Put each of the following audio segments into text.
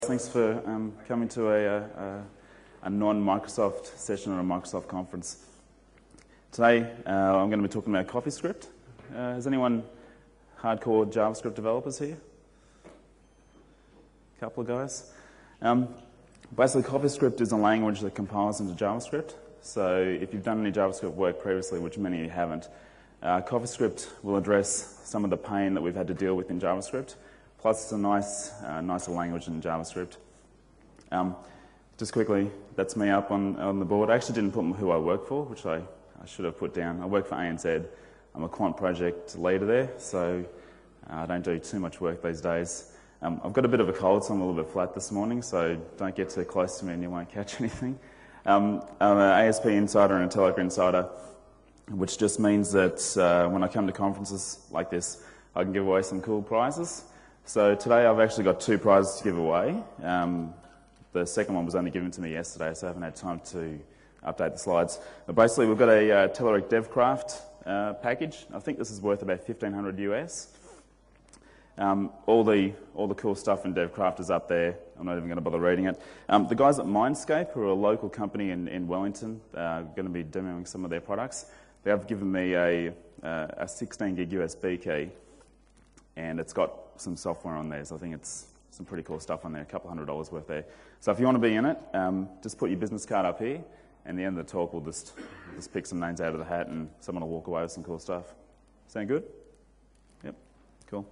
Thanks for coming to a non-Microsoft session or a Microsoft conference. Today I'm going to be talking about CoffeeScript. Is anyone hardcore JavaScript developers here? A couple of guys. Basically, CoffeeScript is a language that compiles into JavaScript. So if you've done any JavaScript work previously, which many of you haven't, CoffeeScript will address some of the pain that we've had to deal with in JavaScript. Plus, it's a nicer language than JavaScript. Just quickly, that's me up on the board. I actually didn't put who I work for, which I should have put down. I work for ANZ. I'm a quant project leader there, so I don't do too much work these days. I've got a bit of a cold, so I'm a little bit flat this morning, so don't get too close to me and you won't catch anything. I'm an ASP insider and a Telegram insider, which just means that when I come to conferences like this, I can give away some cool prizes. So today I've actually got two prizes to give away. The second one was only given to me yesterday, so I haven't had time to update the slides. But basically we've got a Telerik DevCraft package. I think this is worth about $1,500 US. All the cool stuff in DevCraft is up there. I'm not even going to bother reading it. The guys at Mindscape, who are a local company in Wellington, are going to be demoing some of their products. They have given me a 16 gig USB key, and it's got some software on there, so I think it's some pretty cool stuff on there, a couple $100 worth there. So if you want to be in it, just put your business card up here, and at the end of the talk we'll just pick some names out of the hat and someone will walk away with some cool stuff. Sound good? Yep, cool.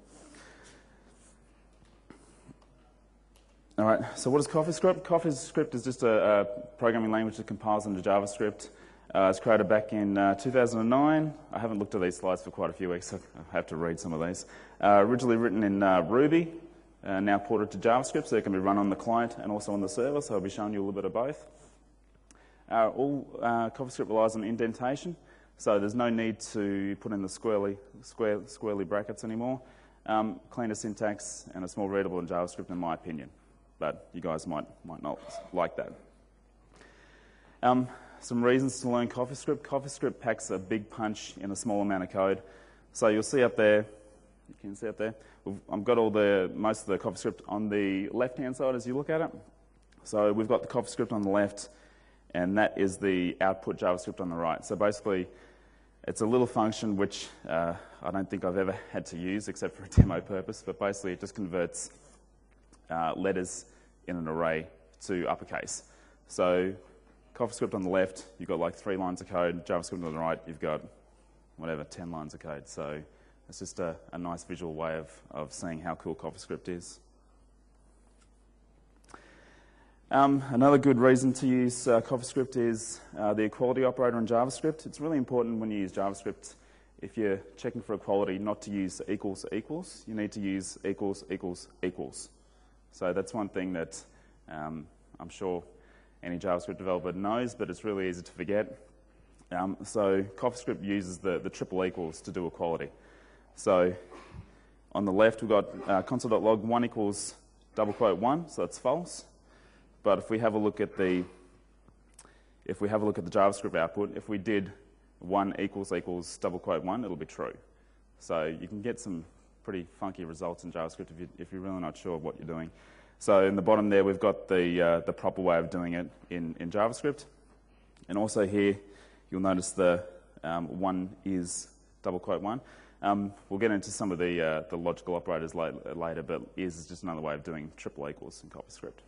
All right, so what is CoffeeScript? CoffeeScript is just a programming language that compiles into JavaScript. It's created back in 2009. I haven't looked at these slides for quite a few weeks, so I have to read some of these. Originally written in Ruby, now ported to JavaScript, so it can be run on the client and also on the server, so I'll be showing you a little bit of both. CoffeeScript relies on indentation, so there's no need to put in the squarely brackets anymore. Cleaner syntax and it's more readable in JavaScript in my opinion, but you guys might not like that. Some reasons to learn CoffeeScript. CoffeeScript packs a big punch in a small amount of code. So you'll see up there, you can see up there, I've got most of the CoffeeScript on the left-hand side as you look at it. So we've got the CoffeeScript on the left, and that is the output JavaScript on the right. So basically, it's a little function which I don't think I've ever had to use except for a demo purpose, but basically it just converts letters in an array to uppercase. So CoffeeScript on the left, you've got like 3 lines of code. JavaScript on the right, you've got whatever, 10 lines of code. So it's just a nice visual way of seeing how cool CoffeeScript is. Another good reason to use CoffeeScript is the equality operator in JavaScript. It's really important when you use JavaScript, if you're checking for equality, not to use equals equals. You need to use equals equals equals. So that's one thing that I'm sure any JavaScript developer knows, but it's really easy to forget. So CoffeeScript uses the triple equals to do equality. So on the left we've got console.log 1 equals double quote 1, so that's false. But if we have a look at the JavaScript output, if we did 1 equals equals double quote 1, it'll be true. So you can get some pretty funky results in JavaScript if you're really not sure what you're doing. So in the bottom there, we've got the proper way of doing it in JavaScript. And also here, you'll notice the 1 is double quote 1. We'll get into some of the logical operators later, but is just another way of doing triple equals in CoffeeScript.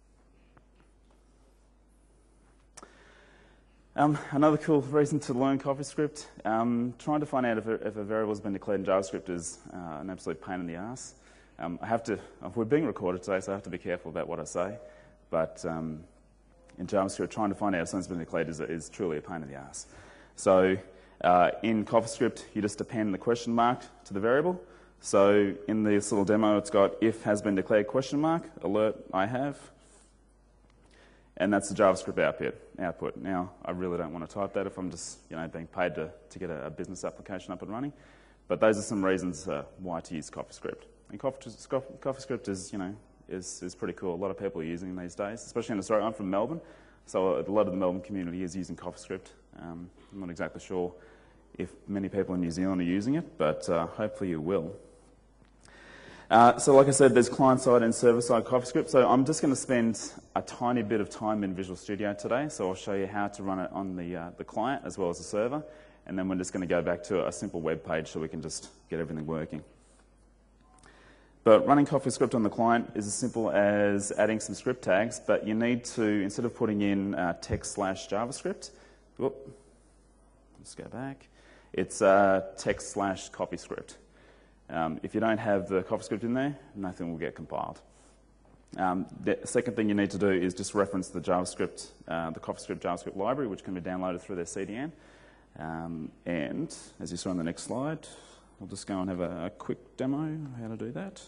Another cool reason to learn CoffeeScript, trying to find out if a variable has been declared in JavaScript is an absolute pain in the ass. We're being recorded today, so I have to be careful about what I say. But in JavaScript, trying to find out if something's been declared is truly a pain in the ass. So in CoffeeScript, you just append the question mark to the variable. So in this little demo, it's got if has been declared question mark, alert I have. And that's the JavaScript output. Now, I really don't want to type that if I'm just being paid to get a business application up and running. But those are some reasons why to use CoffeeScript. And CoffeeScript is pretty cool. A lot of people are using it these days, especially in Australia. I'm from Melbourne, so a lot of the Melbourne community is using CoffeeScript. I'm not exactly sure if many people in New Zealand are using it, but hopefully you will. So like I said, there's client-side and server-side CoffeeScript. So I'm just going to spend a tiny bit of time in Visual Studio today. So I'll show you how to run it on the client as well as the server. And then we're just going to go back to a simple web page so we can just get everything working. But running CoffeeScript on the client is as simple as adding some script tags, but you need to, instead of putting in text/JavaScript, let's go back, it's text/CoffeeScript. If you don't have the CoffeeScript in there, nothing will get compiled. The second thing you need to do is just reference the JavaScript, the CoffeeScript JavaScript library, which can be downloaded through their CDN. And as you saw on the next slide, I'll just go and have a quick demo of how to do that.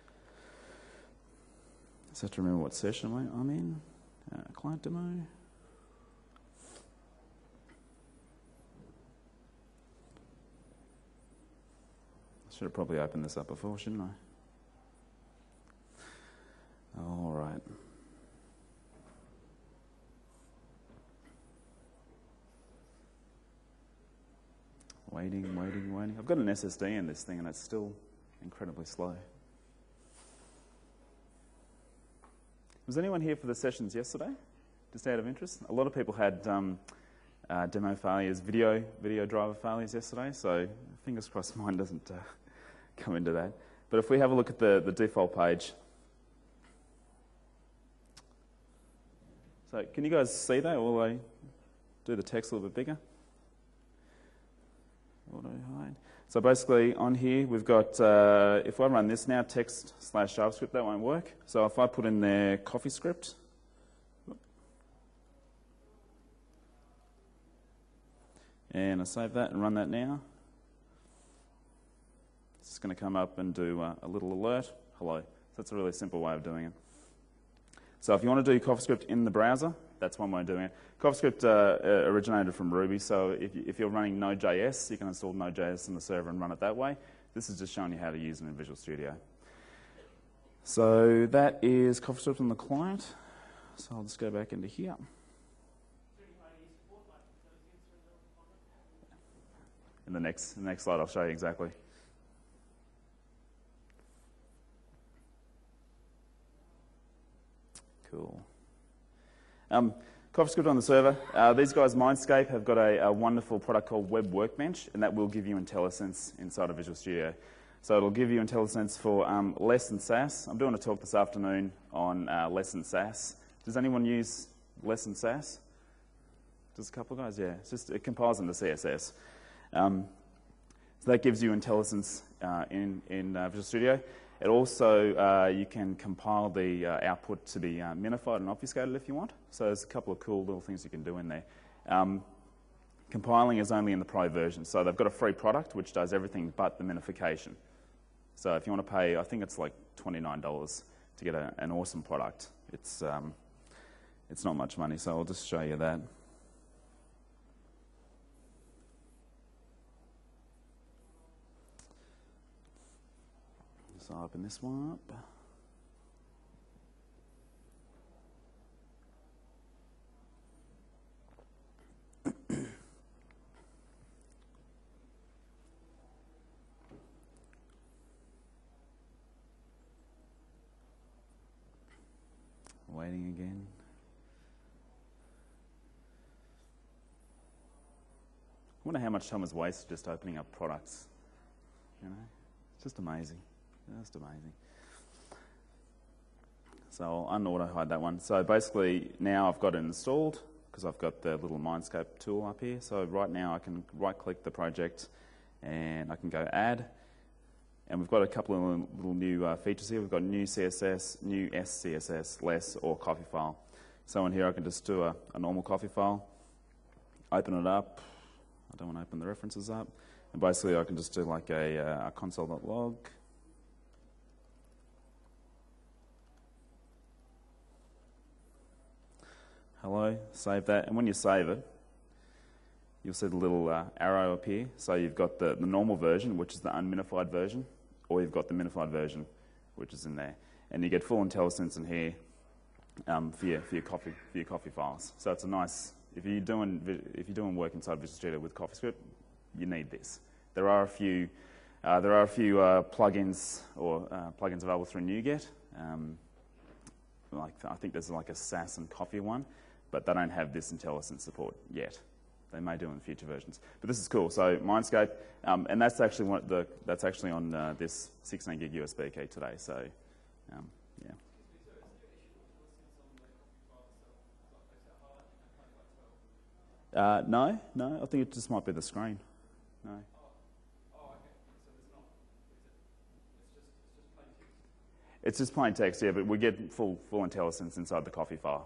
Just have to remember what session I'm in. Client demo. I should have probably opened this up before, shouldn't I? All right. Waiting. I've got an SSD in this thing and it's still incredibly slow. Was anyone here for the sessions yesterday? Just out of interest? A lot of people had demo failures, video driver failures yesterday, so fingers crossed mine doesn't come into that. But if we have a look at the default page. So can you guys see that? Will I do the text a little bit bigger? Auto hide. So basically on here we've got, if I run this now, text/JavaScript, that won't work. So if I put in there CoffeeScript, and I save that and run that now, it's just going to come up and do a little alert, hello. So that's a really simple way of doing it. So if you want to do CoffeeScript in the browser, that's one way of doing it. CoffeeScript originated from Ruby, so if you're running Node.js, you can install Node.js in the server and run it that way. This is just showing you how to use it in Visual Studio. So that is CoffeeScript on the client. So I'll just go back into here. In the next slide, I'll show you exactly. Cool. CoffeeScript on the server. These guys, Mindscape, have got a wonderful product called Web Workbench, and that will give you IntelliSense inside of Visual Studio. So it'll give you IntelliSense for Less and Sass. I'm doing a talk this afternoon on Less and Sass. Does anyone use Less and Sass? Just a couple of guys, yeah. It compiles into CSS. So that gives you IntelliSense in Visual Studio. It also, you can compile the output to be minified and obfuscated if you want. So there's a couple of cool little things you can do in there. Compiling is only in the Pro version. So they've got a free product which does everything but the minification. So if you want to pay, I think it's like $29 to get an awesome product. It's not much money, so I'll just show you that. So I'll open this one up. Waiting again. I wonder how much time is wasted just opening up products. You know, it's just amazing. Just amazing. So I'll un-auto hide that one. So basically now I've got it installed because I've got the little Mindscape tool up here. So right now I can right-click the project and I can go add. And we've got a couple of little new features here. We've got new CSS, new SCSS, less, or coffee file. So in here I can just do a normal coffee file, open it up. I don't want to open the references up. And basically I can just do like a console.log. Hello, save that. And when you save it, you'll see the little arrow appear. So you've got the normal version, which is the unminified version, or you've got the minified version, which is in there. And you get full IntelliSense in here for your coffee files. So it's a nice, if you're doing work inside Visual Studio with CoffeeScript, you need this. There are a few There are a few plugins or plugins available through NuGet. I think there's like a Sass and Coffee one, but they don't have this IntelliSense support yet. They may do in future versions, but this is cool. So Mindscape, and that's actually on this 16 gig USB key today. So yeah. No, I think it just might be the screen. No. It's just plain text, yeah, but we get full IntelliSense inside the Coffee file.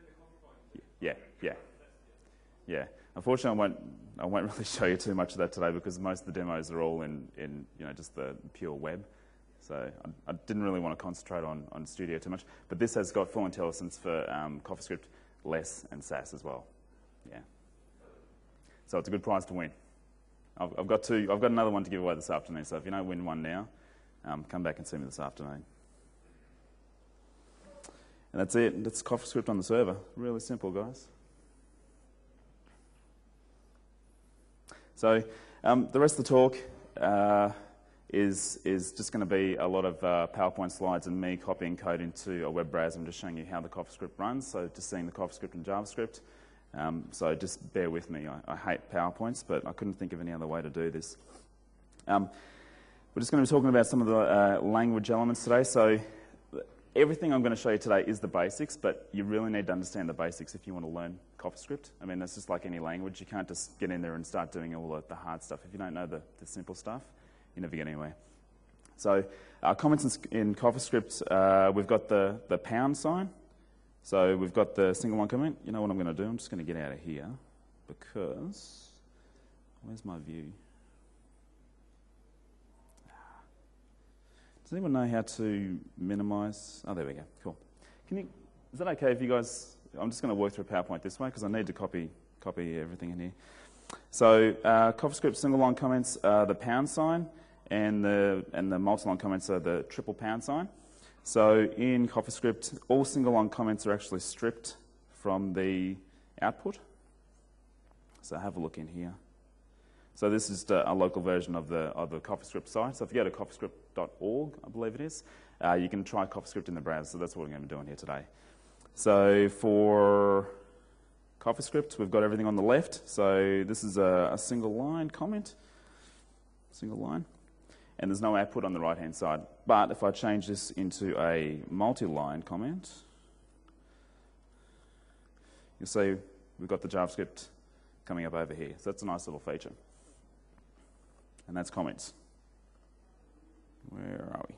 Yeah. Unfortunately, I won't really show you too much of that today because most of the demos are all in just the pure web. So I didn't really want to concentrate on Studio too much, but this has got full IntelliSense for CoffeeScript, Less, and Sass as well. Yeah. So it's a good prize to win. I've got another one to give away this afternoon. So if you don't win one now, come back and see me this afternoon. And that's it. That's CoffeeScript on the server. Really simple, guys. So the rest of the talk is just going to be a lot of PowerPoint slides and me copying code into a web browser and just showing you how the CoffeeScript runs. So just seeing the CoffeeScript in JavaScript. So just bear with me. I hate PowerPoints, but I couldn't think of any other way to do this. We're just going to be talking about some of the language elements today. So everything I'm going to show you today is the basics, but you really need to understand the basics if you want to learn CoffeeScript. I mean, that's just like any language. You can't just get in there and start doing all the hard stuff. If you don't know the simple stuff, you never get anywhere. So comments in CoffeeScript, we've got the pound sign. So we've got the single line comment. You know what I'm going to do? I'm just going to get out of here because where's my view? Does anyone know how to minimize? Oh, there we go. Cool. Is that okay if you guys? I'm just going to work through PowerPoint this way because I need to copy everything in here. So CoffeeScript single line comments are the pound sign, and the multi-line comments are the triple pound sign. So in CoffeeScript, all single line comments are actually stripped from the output. So have a look in here. So this is a local version of the CoffeeScript site. So if you go to coffeescript.org, I believe it is, you can try CoffeeScript in the browser. So that's what we're going to be doing here today. So for CoffeeScript, we've got everything on the left. So this is a single line comment, single line. And there's no output on the right-hand side. But if I change this into a multi-line comment, you'll see we've got the JavaScript coming up over here. So that's a nice little feature. And that's comments. Where are we?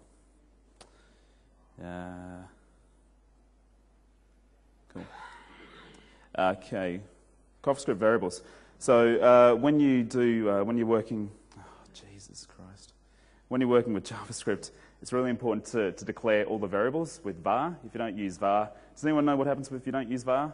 Cool. Okay, CoffeeScript variables. So when you're working, Jesus Christ. When you're working with JavaScript, it's really important to declare all the variables with var. If you don't use var, does anyone know what happens if you don't use var?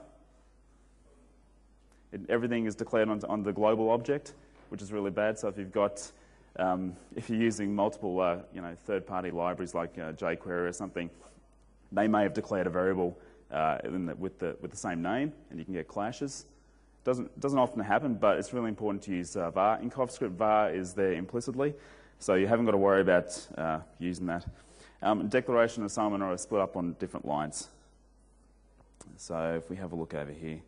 Everything is declared on the global object, which is really bad. So if you've got, if you're using multiple, third-party libraries like jQuery or something, they may have declared a variable with the same name, and you can get clashes. Doesn't often happen, but it's really important to use var. In CoffeeScript, var is there implicitly, so you haven't got to worry about using that. Declaration and assignment are split up on different lines. So if we have a look over here,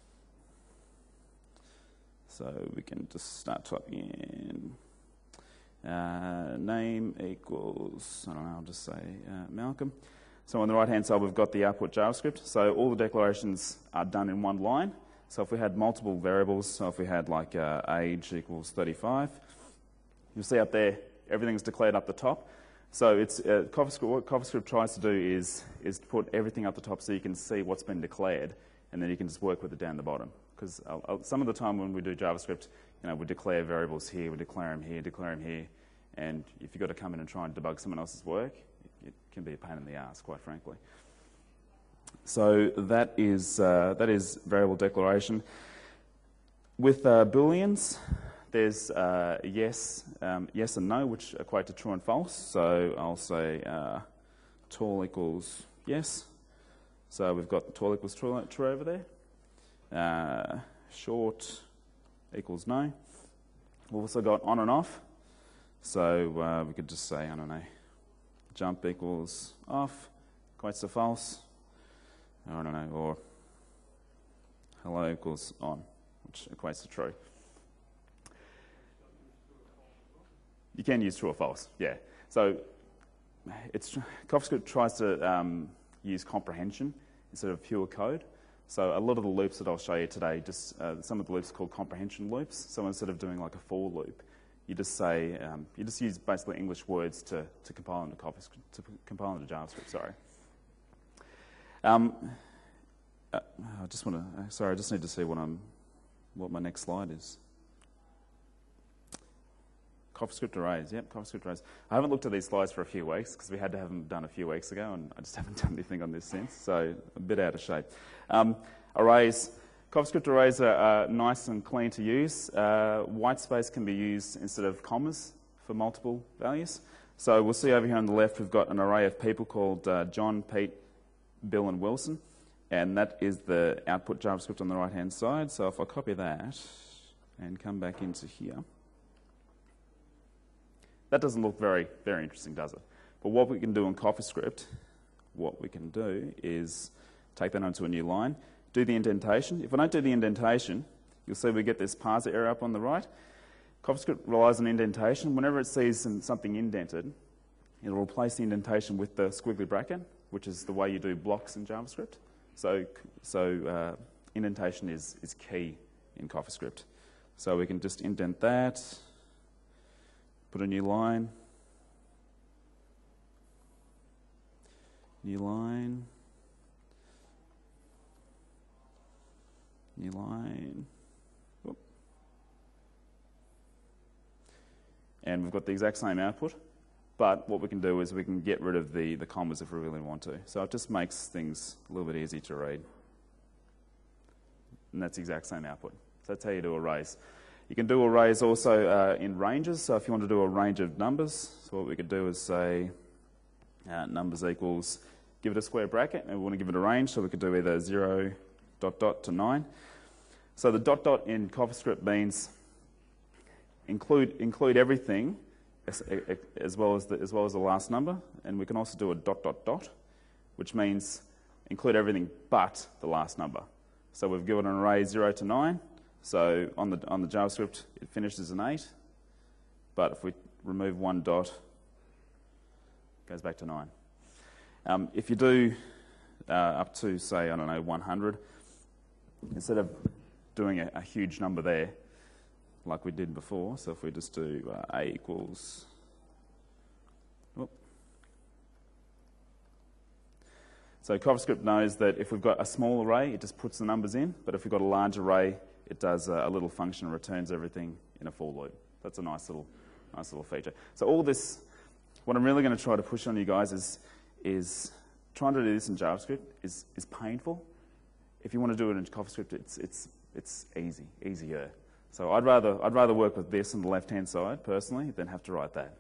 so we can just start typing in name equals, I don't know, I'll just say Malcolm. So on the right-hand side, we've got the output JavaScript. So all the declarations are done in one line. So if we had multiple variables, so if we had like age equals 35, you'll see up there, everything's declared up the top. So it's what CoffeeScript tries to do is to put everything up the top so you can see what's been declared, and then you can just work with it down the bottom. Because some of the time when we do JavaScript, we declare variables here, we declare them here, and if you've got to come in and try and debug someone else's work, it can be a pain in the ass, quite frankly. So that is variable declaration. With Booleans, there's yes and no, which equate to true and false. So I'll say tall equals yes. So we've got tall equals true over there. Short equals no. We've also got on and off. So we could just say, I don't know, jump equals off, equates to false, I don't know, or hello equals on, which equates to true. You can use true or false, yeah. So CoffeeScript tries to use comprehension instead of pure code. So a lot of the loops that I'll show you today, just some of the loops are called comprehension loops. So instead of doing like a for loop, you just say you just use basically English words to compile into CoffeeScript, to compile into JavaScript. Sorry. I just want to. Sorry, I just need to see what my next slide is. CoffeeScript arrays. Yep, CoffeeScript arrays. I haven't looked at these slides for a few weeks because we had to have them done a few weeks ago, and I just haven't done anything on this since, so a bit out of shape. Arrays. CoffeeScript arrays are nice and clean to use. White space can be used instead of commas for multiple values. So we'll see over here on the left we've got an array of people called John, Pete, Bill, and Wilson, and that is the output JavaScript on the right-hand side. So if I copy that and come back into here, that doesn't look very, very interesting, does it? But what we can do in CoffeeScript, what we can do is take that onto a new line, do the indentation. If I don't do the indentation, you'll see we get this parser error up on the right. CoffeeScript relies on indentation. Whenever it sees something indented, it'll replace the indentation with the squiggly bracket, which is the way you do blocks in JavaScript. So indentation is key in CoffeeScript. So we can just indent that, put a new line, new line, new line. Whoop. And we've got the exact same output, but what we can do is we can get rid of the commas if we really want to. So it just makes things a little bit easier to read. And that's the exact same output. So that's how you do arrays. You can do arrays also in ranges. So if you want to do a range of numbers, so what we could do is say numbers equals, give it a square bracket, and we want to give it a range, so we could do either 0, ... to 9. So the ... in CoffeeScript means include everything as well as the last number, and we can also do a ... which means include everything but the last number. So we've given an array 0 to 9. So on the JavaScript, it finishes an 8, but if we remove one dot, it goes back to 9. If you do up to, say, I don't know, 100, instead of doing a huge number there, like we did before, so if we just do a equals, whoop. So CoffeeScript knows that if we've got a small array, it just puts the numbers in, but if we've got a large array, it does a little function and returns everything in a for loop. That's a nice little feature. So all this, what I'm really going to try to push on you guys is trying to do this in JavaScript is painful. If you want to do it in CoffeeScript, it's easier. So I'd rather work with this on the left-hand side personally than have to write that.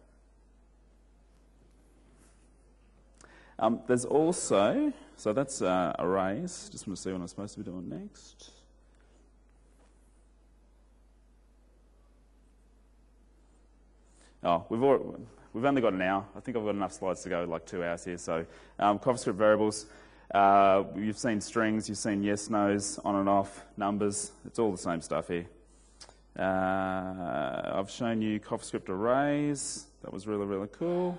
There's also, so that's arrays. Just want to see what I'm supposed to be doing next. Oh, we've only got an hour. I think I've got enough slides to go, like 2 hours here. So CoffeeScript variables, you've seen strings, you've seen yes, no's, on and off, numbers. It's all the same stuff here. I've shown you CoffeeScript arrays. That was really, really cool.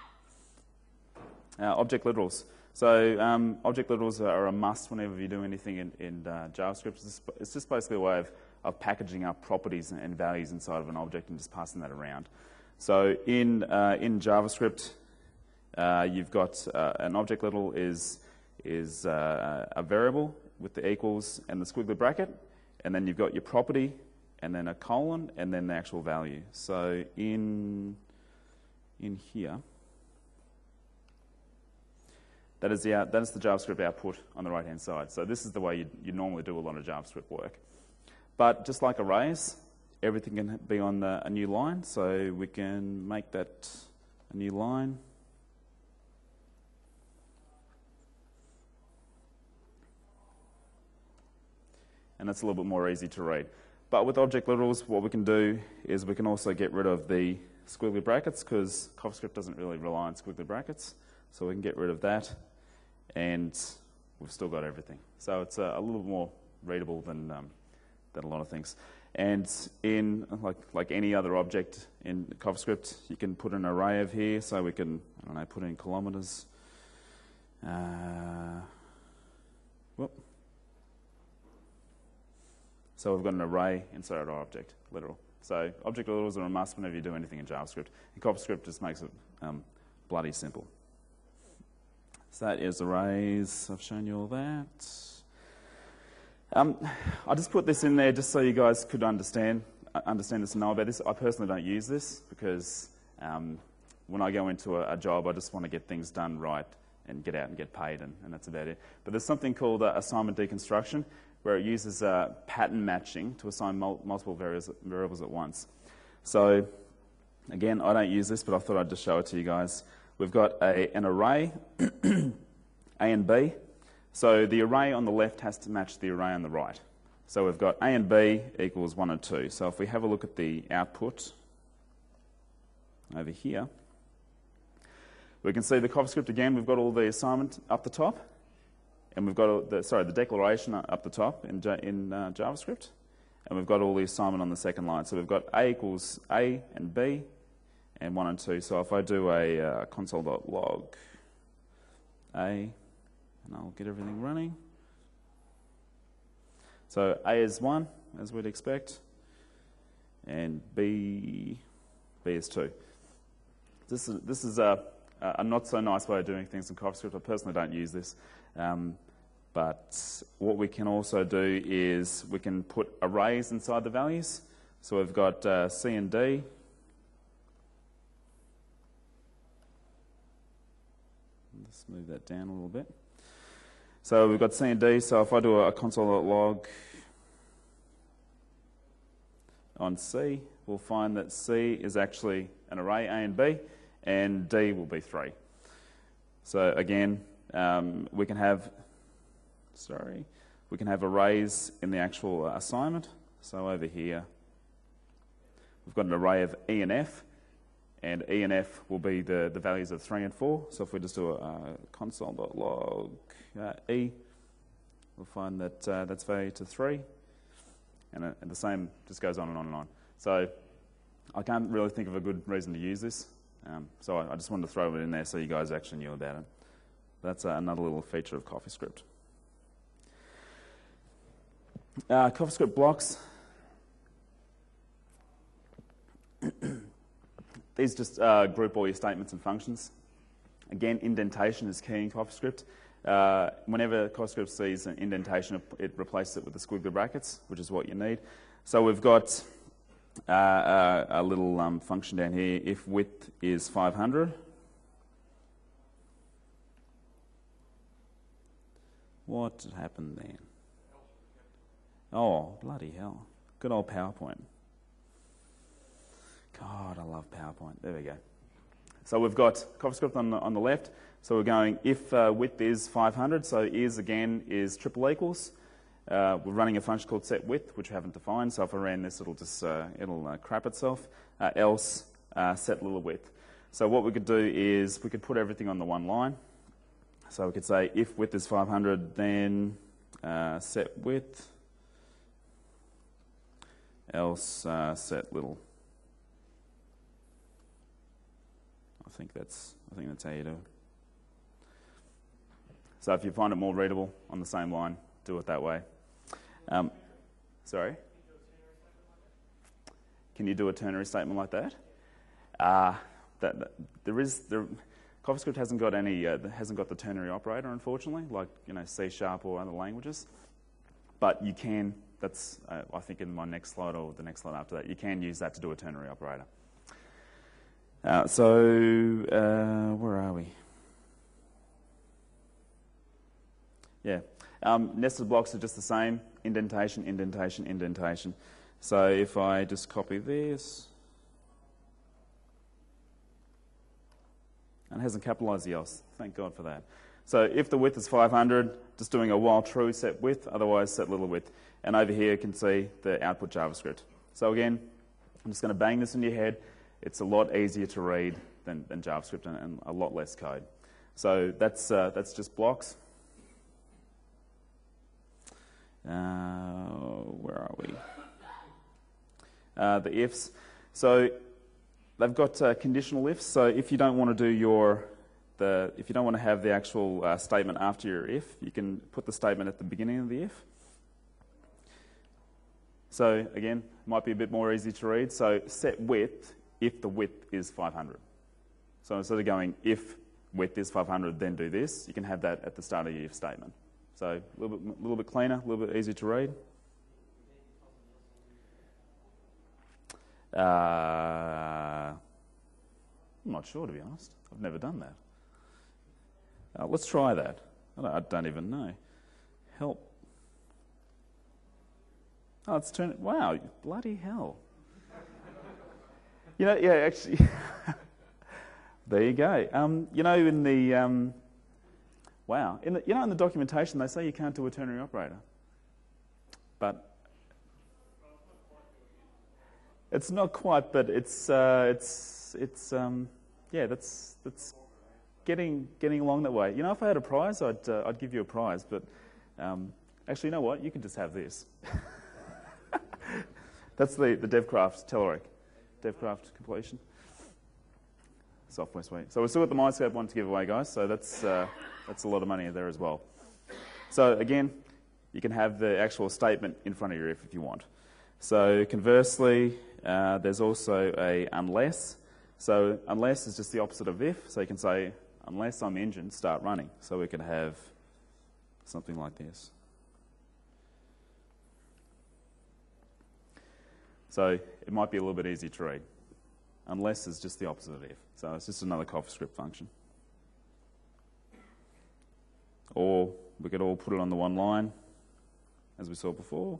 Object literals. So object literals are a must whenever you do anything in JavaScript. It's just basically a way of packaging up properties and values inside of an object and just passing that around. So in JavaScript, you've got an object literal is a variable with the equals and the squiggly bracket, and then you've got your property, and then a colon, and then the actual value. So in here, that is the JavaScript output on the right-hand side. So this is the way you normally do a lot of JavaScript work. But just like arrays, everything can be on a new line. So we can make that a new line. And that's a little bit more easy to read. But with object literals, what we can do is we can also get rid of the squiggly brackets because CoffeeScript doesn't really rely on squiggly brackets. So we can get rid of that, and we've still got everything. So it's a little more readable than a lot of things. And in like any other object in CoffeeScript, you can put an array of here. So we can, I don't know, put in kilometers. So we've got an array inside our object, literal. So object literals are a must whenever you do anything in JavaScript. And CoffeeScript just makes it bloody simple. So that is arrays. I've shown you all that. I just put this in there just so you guys could understand this and know about this. I personally don't use this because when I go into a job, I just want to get things done right and get out and get paid, and that's about it. But there's something called assignment deconstruction, where it uses pattern matching to assign multiple variables at once. So again, I don't use this, but I thought I'd just show it to you guys. We've got an array, A and B. So the array on the left has to match the array on the right. So we've got A and B equals 1 and 2. So if we have a look at the output over here, we can see the CoffeeScript again. We've got all the assignment up the top, and we've got the declaration up the top in JavaScript, and we've got all the assignment on the second line. So we've got A equals A and B, and 1 and 2. So if I do a console.log A, and I'll get everything running. So A is 1, as we'd expect, and B is 2. This is a not so nice way of doing things in CoffeeScript. I personally don't use this. But what we can also do is we can put arrays inside the values. So we've got C and D. Let's move that down a little bit. So we've got C and D. So if I do a console.log on C, we'll find that C is actually an array, A and B, and D will be 3. So again, we can have arrays in the actual assignment. So over here, we've got an array of E and F, and E and F will be the values of 3 and 4. So if we just do a console.log E, we'll find that that's value to 3, and the same just goes on and on and on. So I can't really think of a good reason to use this. So I just wanted to throw it in there so you guys actually knew about it. That's another little feature of CoffeeScript. CoffeeScript blocks. These just group all your statements and functions. Again, indentation is key in CoffeeScript. Whenever CoffeeScript sees an indentation, it replaces it with the squiggly brackets, which is what you need. So we've got a little function down here. If width is 500, what happened then? Oh, bloody hell. Good old PowerPoint. God, I love PowerPoint. There we go. So we've got CoffeeScript on the left. So we're going if width is 500, so is again is triple equals. We're running a function called setWidth, which we haven't defined. So if I ran this, it'll just crap itself. Else set little width. So what we could do is we could put everything on the one line. So we could say if width is 500, then set width. Else set little. I think that's how you do it. So if you find it more readable on the same line, do it that way. Sorry? Can you do a ternary statement like that? CoffeeScript hasn't got the ternary operator, unfortunately, like C# or other languages. But you can. That's I think in my next slide or the next slide after that, you can use that to do a ternary operator. Where are we? Yeah. Nested blocks are just the same. Indentation, indentation, indentation. So if I just copy this, and it hasn't capitalized the else. Thank God for that. So if the width is 500, just doing a while true set width, otherwise set little width. And over here you can see the output JavaScript. So again, I'm just going to bang this into your head. it's a lot easier to read than JavaScript and a lot less code. So that's just blocks. Where are we? The ifs. So they've got conditional ifs. So if you don't want to do if you don't want to have the actual statement after your if, you can put the statement at the beginning of the if. So again, it might be a bit more easy to read. So set width if the width is 500. So instead of going if width is 500, then do this, you can have that at the start of your if statement. So a little bit cleaner, a little bit easier to read. I'm not sure, to be honest. I've never done that. Let's try that. I don't even know. Help. Oh, it's turned. Wow, bloody hell. Yeah, actually. There you go. In the wow, in the documentation they say you can't do a ternary operator, but it's not quite. But it's yeah, that's getting along that way. If I had a prize, I'd give you a prize. But actually, you know what? You can just have this. That's the DevCraft Telerik, DevCraft completion. Software suite. So we've still got the Mindscape one to give away, guys. So that's a lot of money there as well. So again, you can have the actual statement in front of your if you want. So conversely, there's also a unless. So unless is just the opposite of if. So you can say unless I'm engine, start running. So we can have something like this. So it might be a little bit easier to read. Unless is just the opposite of if. So it's just another CoffeeScript function. Or we could all put it on the one line, as we saw before.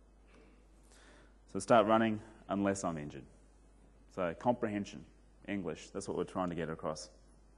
So start running unless I'm injured. So comprehension, English, that's what we're trying to get across.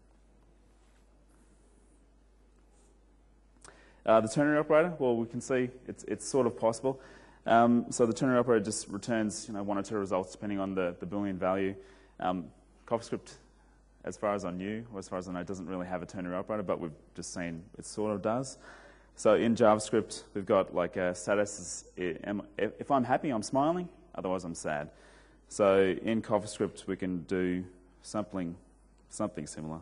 The ternary operator, well, we can see it's sort of possible. So the ternary operator just returns one or two results depending on the Boolean value. CoffeeScript, as far as I knew, or as far as I know, doesn't really have a ternary operator, but we've just seen it sort of does. So in JavaScript, we've got like a status is, if I'm happy, I'm smiling, otherwise I'm sad. So in CoffeeScript, we can do something similar.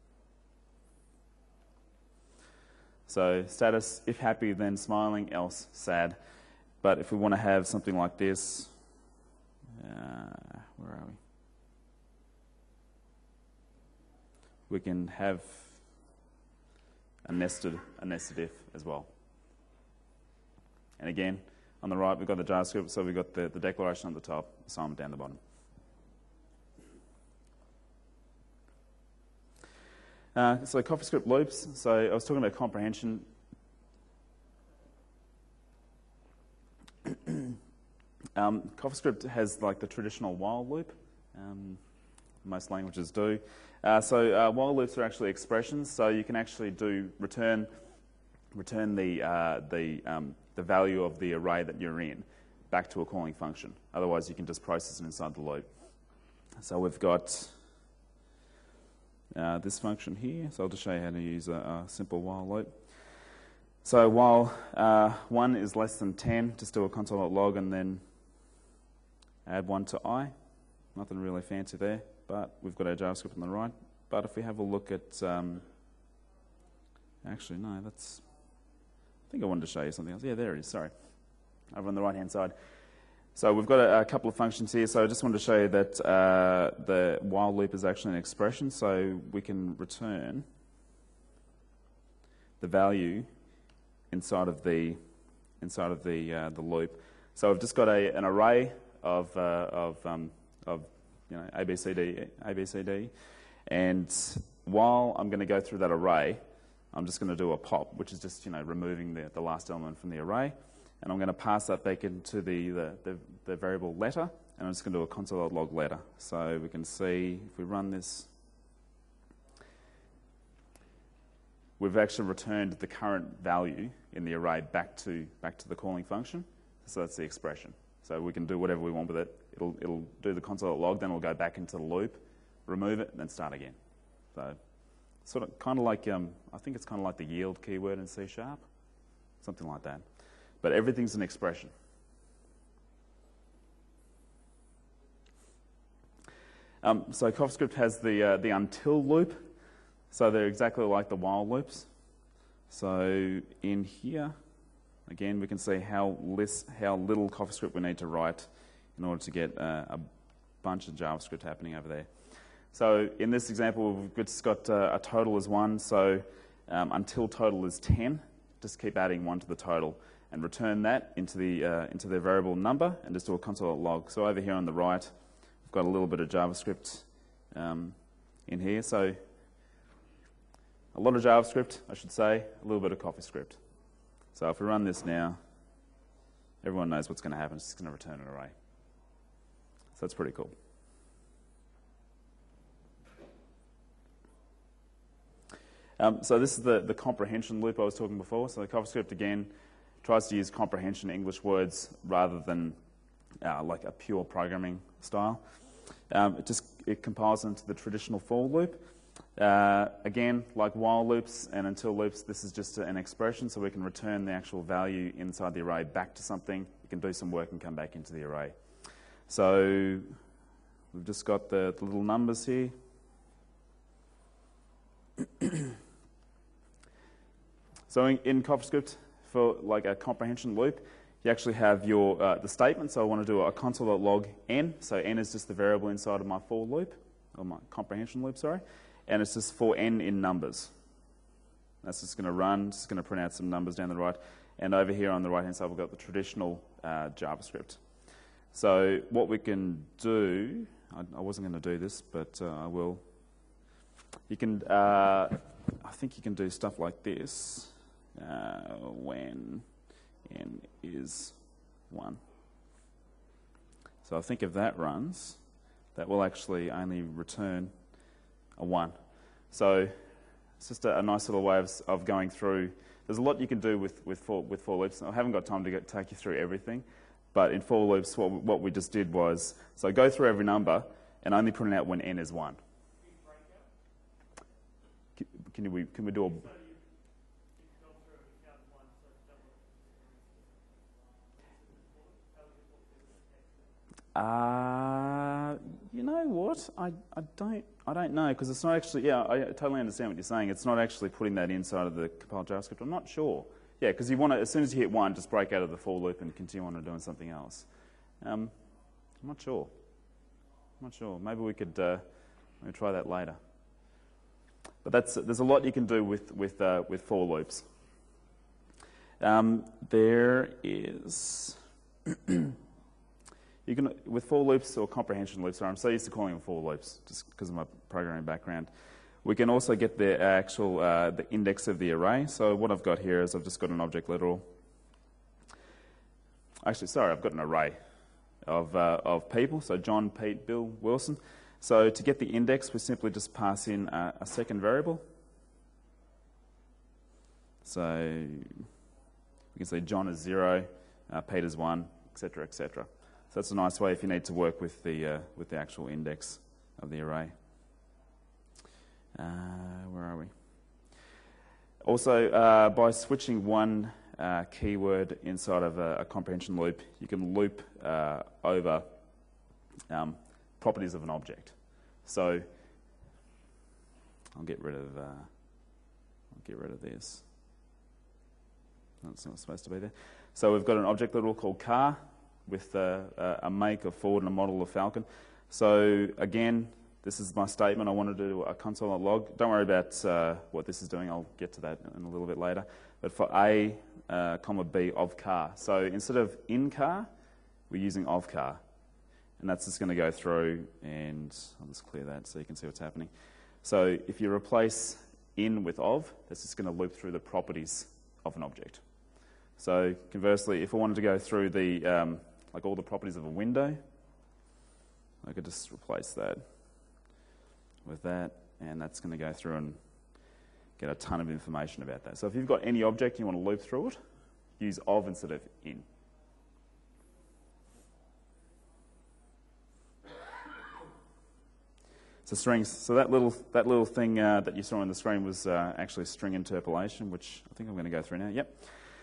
So status, if happy, then smiling, else sad. But if we want to have something like this, where are we? We can have a nested if as well. And again, on the right, we've got the JavaScript, so we've got the declaration on the top, assignment down the bottom. So CoffeeScript loops. So I was talking about comprehension. CoffeeScript has like the traditional while loop. Most languages do. So while loops are actually expressions. So you can actually return the value of the array that you're in back to a calling function. Otherwise, you can just process it inside the loop. So we've got this function here. So I'll just show you how to use a simple while loop. So while 1 is less than 10, just do a console.log and then add 1 to I. Nothing really fancy there, but we've got our JavaScript on the right. But if we have a look at, actually no, I think I wanted to show you something else. Yeah, there it is, sorry. Over on the right-hand side. So we've got a couple of functions here. So I just wanted to show you that the while loop is actually an expression. So we can return the value inside of the loop. So we've just got an array of ABCD, and while I'm going to go through that array, I'm just going to do a pop, which is just removing the last element from the array, and I'm going to pass that back into the variable letter, and I'm just going to do a console.log letter. So we can see if we run this, we've actually returned the current value in the array back to the calling function. So that's the expression. So we can do whatever we want with it. it'll do the console.log, then it'll go back into the loop, remove it, and then start again. So sort of kind of like, I think it's kind of like the yield keyword in C#, something like that. But everything's an expression. So CoffeeScript has the until loop, so they're exactly like the while loops. So in here, again, we can see how little CoffeeScript we need to write in order to get a bunch of JavaScript happening over there. So in this example, we've just got a total as 1, so until total is 10, just keep adding 1 to the total and return that into the variable number and just do a console.log. So over here on the right, we've got a little bit of JavaScript in here. So a lot of JavaScript, I should say, a little bit of CoffeeScript. So if we run this now, everyone knows what's going to happen. It's just going to return an array. So that's pretty cool. So this is the comprehension loop I was talking before. So the CoffeeScript, again, tries to use comprehension English words rather than like a pure programming style. It compiles into the traditional for loop. Again, like while loops and until loops, this is just an expression, so we can return the actual value inside the array back to something. We can do some work and come back into the array. So we've just got the little numbers here. So in CoffeeScript, for like a comprehension loop, you actually have your the statement. So I want to do a console.log n. So n is just the variable inside of my for loop, or my comprehension loop, sorry. And it's just for n in numbers. That's just going to run, just going to print out some numbers down the right. And over here on the right-hand side, we've got the traditional JavaScript. So what we can do, I wasn't going to do this, but I will. You can, I think you can do stuff like this when n is 1. So I think if that runs, that will actually only return a 1. So it's just a nice little way of going through. There's a lot you can do with for loops. I haven't got time to take you through everything, but in for loops, what we just did was, so go through every number and only print it out when n is 1. Can we do a... You know what? I don't know, because it's not actually, yeah, I totally understand what you're saying. It's not actually putting that inside of the compiled JavaScript. I'm not sure. Yeah, because you want to, as soon as you hit 1, just break out of the for loop and continue on to doing something else. I'm not sure. I'm not sure. Maybe we could maybe try that later. But there's a lot you can do with for loops. There is... You can, with for loops or comprehension loops, I'm so used to calling them for loops just because of my programming background. We can also get the actual the index of the array. So what I've got here is I've just got an object literal. Actually, sorry, I've got an array of people. So John, Pete, Bill, Wilson. So to get the index, we simply just pass in a second variable. So we can say John is 0, Pete is 1, etc., etc. So that's a nice way if you need to work with the actual index of the array. Where are we? Also, by switching one keyword inside of a comprehension loop, you can loop over properties of an object. So I'll get rid of this. That's not supposed to be there. So we've got an object literal called car with a make, a Ford, and a model of Falcon. So again, this is my statement. I want to do a console.log. Don't worry about what this is doing. I'll get to that in a little bit later. But for A, comma B of car. So instead of in car, we're using of car. And that's just going to go through, and I'll just clear that so you can see what's happening. So if you replace in with of, that's just going to loop through the properties of an object. So conversely, if I wanted to go through the like all the properties of a window, I could just replace that with that, and that's going to go through and get a ton of information about that. So if you've got any object you want to loop through it, use of instead of in. So strings. So that little thing that you saw on the screen was actually string interpolation, which I think I'm going to go through now. Yep.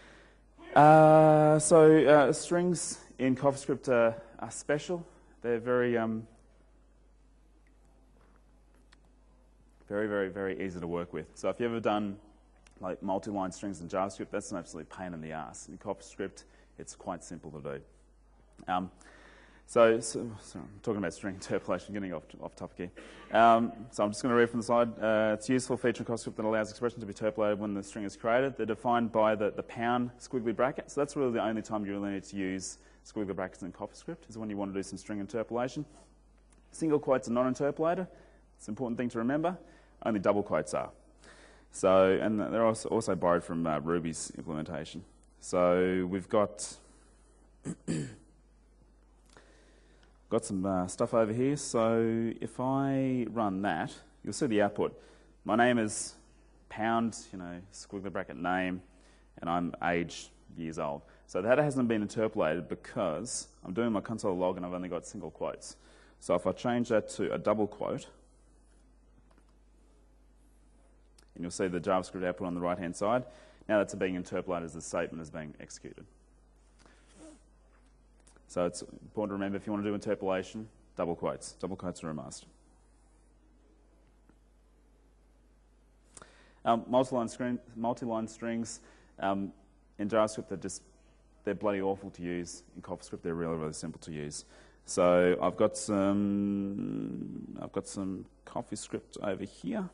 Strings in CoffeeScript are special. They're very, very easy to work with. So if you've ever done like multi-line strings in JavaScript, that's an absolute pain in the ass. In CoffeeScript, it's quite simple to do. So I'm talking about string interpolation, getting off topic here. So I'm just going to read from the slide. It's a useful feature in CoffeeScript that allows expressions to be interpolated when the string is created. They're defined by the pound squiggly bracket. So that's really the only time you really need to use squiggly brackets in CoffeeScript, is when you want to do some string interpolation. Single quotes are not interpolated. It's an important thing to remember. Only double quotes are. So, and they're also borrowed from Ruby's implementation. So we've got some stuff over here. So if I run that, you'll see the output. My name is pound, squiggly bracket name, and I'm age years old. So that hasn't been interpolated because I'm doing my console log and I've only got single quotes. So if I change that to a double quote, and you'll see the JavaScript output on the right-hand side, now that's being interpolated as the statement is being executed. So it's important to remember, if you want to do interpolation, double quotes. Double quotes are a must. Multi-line strings in JavaScript, they're bloody awful to use. In CoffeeScript, they're really, really simple to use. So I've got some CoffeeScript over here.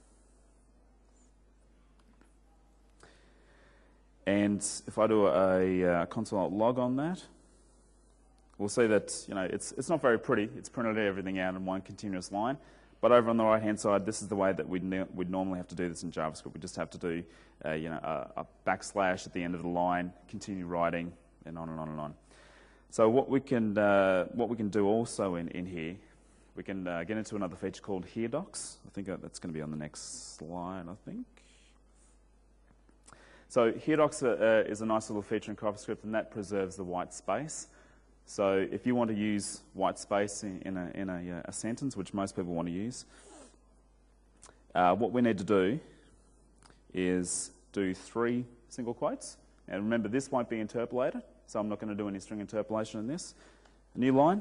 And if I do a console log on that, we'll see that it's not very pretty. It's printed everything out in one continuous line. But over on the right-hand side, this is the way that we'd normally have to do this in JavaScript. We just have to do a backslash at the end of the line, continue writing, and on and on and on. So what we can do also in here, we can get into another feature called HereDocs. I think that's going to be on the next slide, I think. So HereDocs is a nice little feature in CoffeeScript, and that preserves the white space. So if you want to use white space in a sentence, which most people want to use, what we need to do is do 3 single quotes. And remember, this won't be interpolated, so I'm not going to do any string interpolation in this. A new line.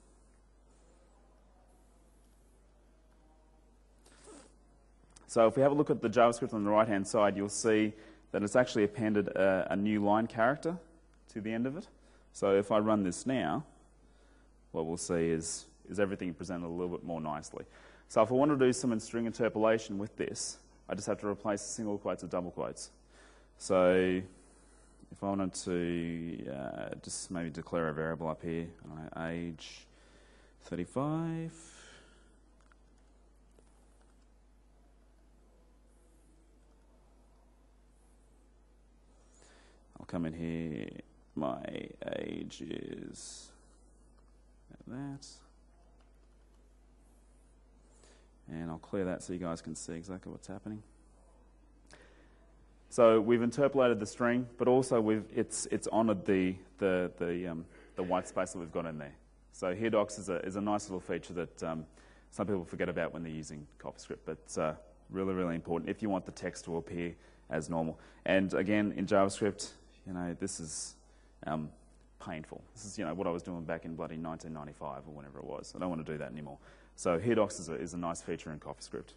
So if we have a look at the JavaScript on the right-hand side, you'll see that it's actually appended a new line character to the end of it. So if I run this now, what we'll see is everything presented a little bit more nicely. So if I want to do some string interpolation with this, I just have to replace single quotes with double quotes. So if I wanted to just maybe declare a variable up here, age 35. I'll come in here. My age is that. And I'll clear that so you guys can see exactly what's happening. So we've interpolated the string, but also it's honoured the white space that we've got in there. So HereDocs is a nice little feature that some people forget about when they're using CoffeeScript, but it's really, really important if you want the text to appear as normal. And again, in JavaScript, this is painful. This is what I was doing back in bloody 1995 or whenever it was. I don't want to do that anymore. So HereDocs is a nice feature in CoffeeScript.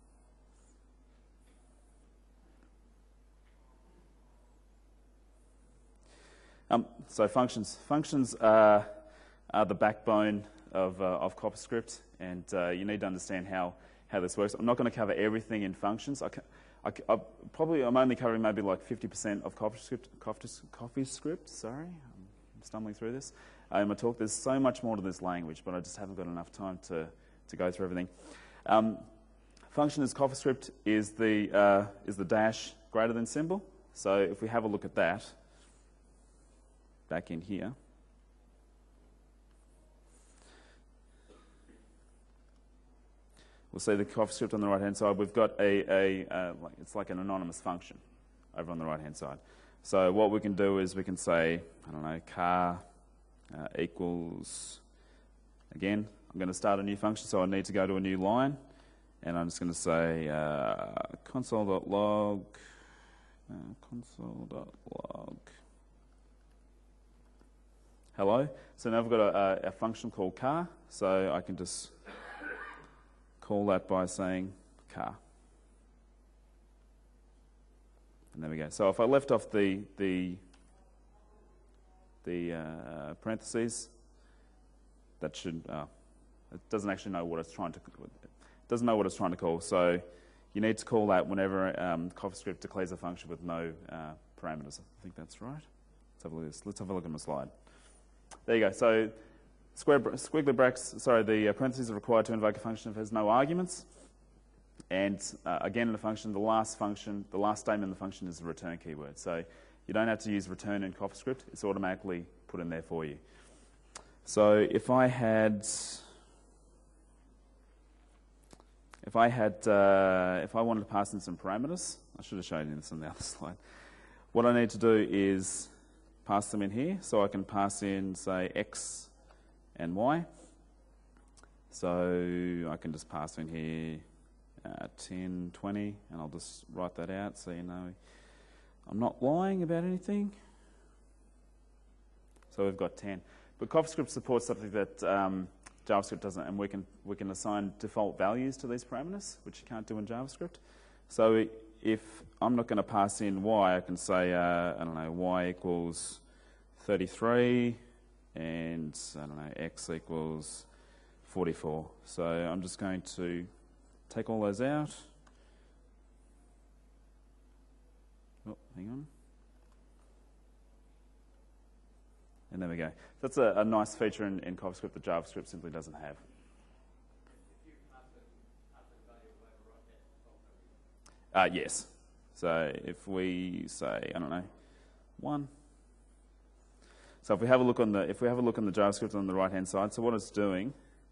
So functions. Functions are the backbone of CoffeeScript, and you need to understand how this works. I'm not going to cover everything in functions. I'm only covering maybe like 50% of CoffeeScript. Sorry, I'm stumbling through this. In my talk, there's so much more to this language, but I just haven't got enough time to go through everything. Function as CoffeeScript is the dash greater than symbol. So if we have a look at that, back in here, we'll see the CoffeeScript on the right-hand side. We've got it's like an anonymous function over on the right-hand side. So what we can do is we can say, I don't know, car equals, again, I'm going to start a new function, so I need to go to a new line, and I'm just going to say console.log, hello. So now I've got a function called car, so I can just call that by saying car. And there we go. So if I left off the parentheses, that should it doesn't actually know what it's trying to call. So you need to call that whenever CoffeeScript declares a function with no parameters. I think that's right. Let's have a look at my slide. There you go. So squiggly brackets. Sorry, the parentheses are required to invoke a function if it has no arguments. And again, in the function, the last statement in the function is the return keyword. So you don't have to use return in CoffeeScript. It's automatically put in there for you. So if I wanted to pass in some parameters, I should have shown you this on the other slide. What I need to do is pass them in here. So I can pass in, say, x and y. So I can just pass in here 10, 20, and I'll just write that out so you know I'm not lying about anything. So we've got 10. But CoffeeScript supports something that JavaScript doesn't, and we can assign default values to these parameters, which you can't do in JavaScript. So if I'm not going to pass in y, I can say, I don't know, y equals 33, and I don't know, x equals 44. So I'm just going to take all those out. Oh, hang on. And there we go. That's a nice feature in CoffeeScript that JavaScript simply doesn't have. Yes. So if we say, I don't know, 1. So if we have a look on the JavaScript on the right hand side, so what it's doing,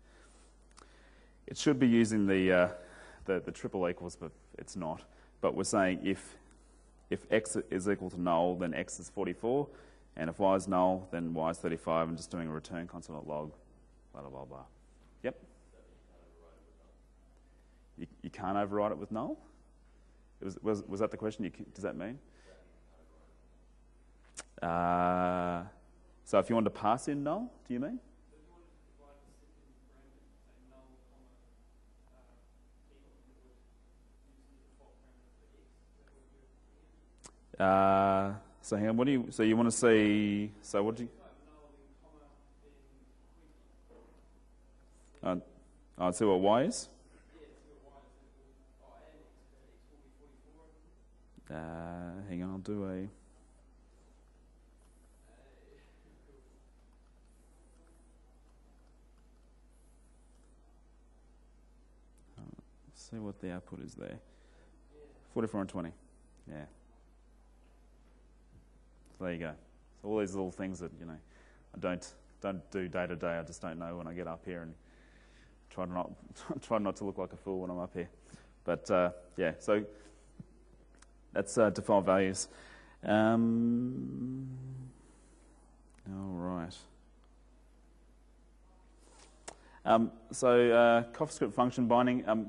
it should be using the triple equals, but it's not. But we're saying if x is equal to null, then x is 44. And if y is null, then y is 35, and just doing a return console.log, blah, blah, blah, blah. Yep? You can't override it with null? Was that the question? Does that mean? So if you want to pass in null, do you mean? So hang on, so you want to see, so what do you? See what y is? Hang on, I'll do a... see what the output is there. 44 and 20, yeah. So there you go. So all these little things that, I don't do day to day. I just don't know when I get up here, and try not to look like a fool when I'm up here. But yeah, so that's default values. All right. So CoffeeScript function binding.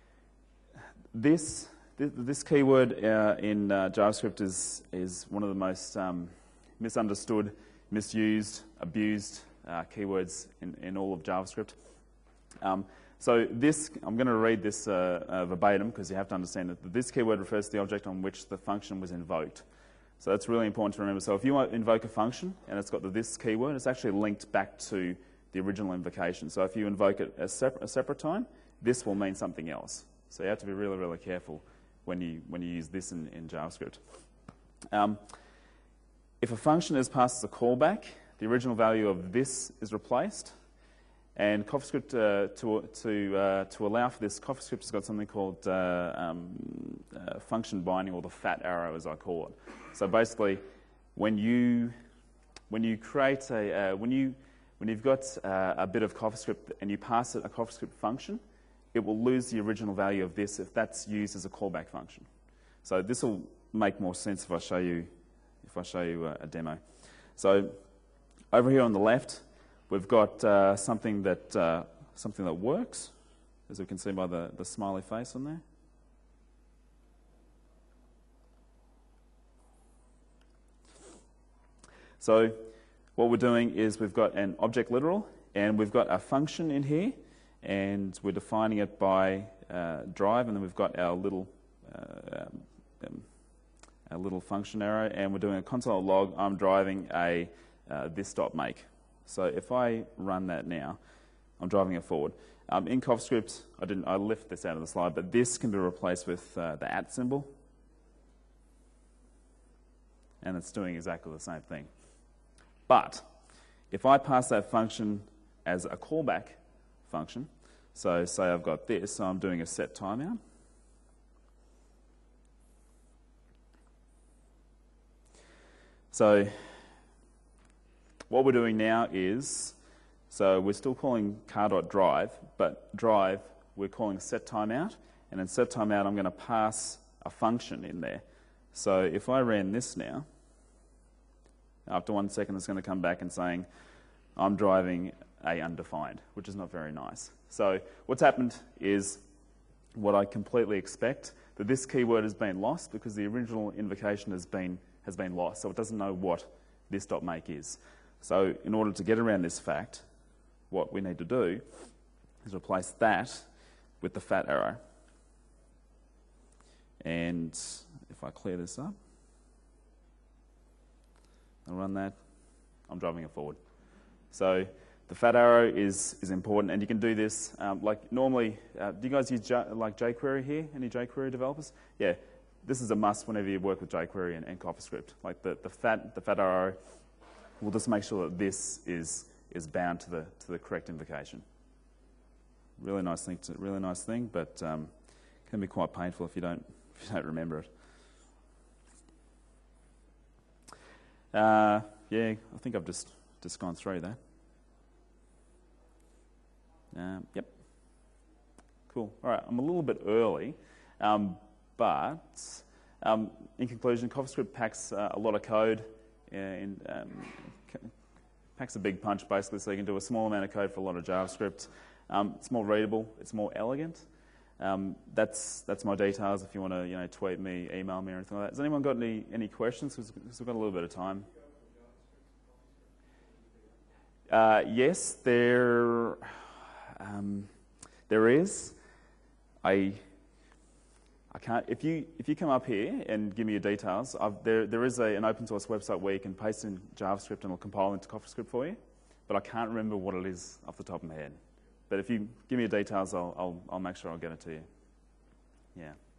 This keyword in JavaScript is one of the most misunderstood, misused, abused keywords in all of JavaScript. So this, I'm going to read this verbatim because you have to understand that this keyword refers to the object on which the function was invoked. So that's really important to remember. So if you invoke a function and it's got this keyword, it's actually linked back to the original invocation. So if you invoke it a separate time, this will mean something else. So you have to be really, really careful when you use this in JavaScript. If a function is passed as a callback, the original value of this is replaced. And CoffeeScript, to allow for this, CoffeeScript has got something called function binding, or the fat arrow, as I call it. So basically, when you've got a bit of CoffeeScript and you pass it a CoffeeScript function, it will lose the original value of this if that's used as a callback function. So this will make more sense if I show you a demo. So over here on the left, we've got something that something that works, as we can see by the smiley face on there. So what we're doing is we've got an object literal, and we've got a function in here, and we're defining it by drive, and then we've got our little function arrow, and we're doing a console log. I'm driving a this.make. So if I run that now, I'm driving it forward. In CoffeeScript, I left this out of the slide, but this can be replaced with the @ symbol, and it's doing exactly the same thing. But if I pass that function as a callback function, so say I've got this, so I'm doing a set timeout. So what we're doing now is, so we're still calling car.drive, but drive we're calling set timeout, and in set timeout I'm going to pass a function in there. So if I ran this now, after 1 second it's going to come back and saying I'm driving a undefined, which is not very nice. So what's happened is what I completely expect, that this keyword has been lost because the original invocation has been lost, so it doesn't know what this.make is. So in order to get around this fact, what we need to do is replace that with the fat arrow. And if I clear this up, I'll run that, I'm driving it forward. So the fat arrow is important, and you can do this like normally. Do you guys use like jQuery here? Any jQuery developers? Yeah, this is a must whenever you work with jQuery and CoffeeScript. Like the fat arrow will just make sure that this is bound to the correct invocation. Really nice thing, but can be quite painful if you don't remember it. Yeah, I think I've just gone through that. Yep. Cool. All right, I'm a little bit early, but in conclusion, CoffeeScript packs a lot of code, packs a big punch basically, so you can do a small amount of code for a lot of JavaScript. It's more readable, it's more elegant. That's my details. If you want to tweet me, email me, or anything like that. Has anyone got any questions? Because we've got a little bit of time. Yes, there is. I can't. If you come up here and give me your details, there is an open source website where you can paste in JavaScript and it'll compile into CoffeeScript for you. But I can't remember what it is off the top of my head. But if you give me your details, I'll make sure I'll get it to you. Yeah.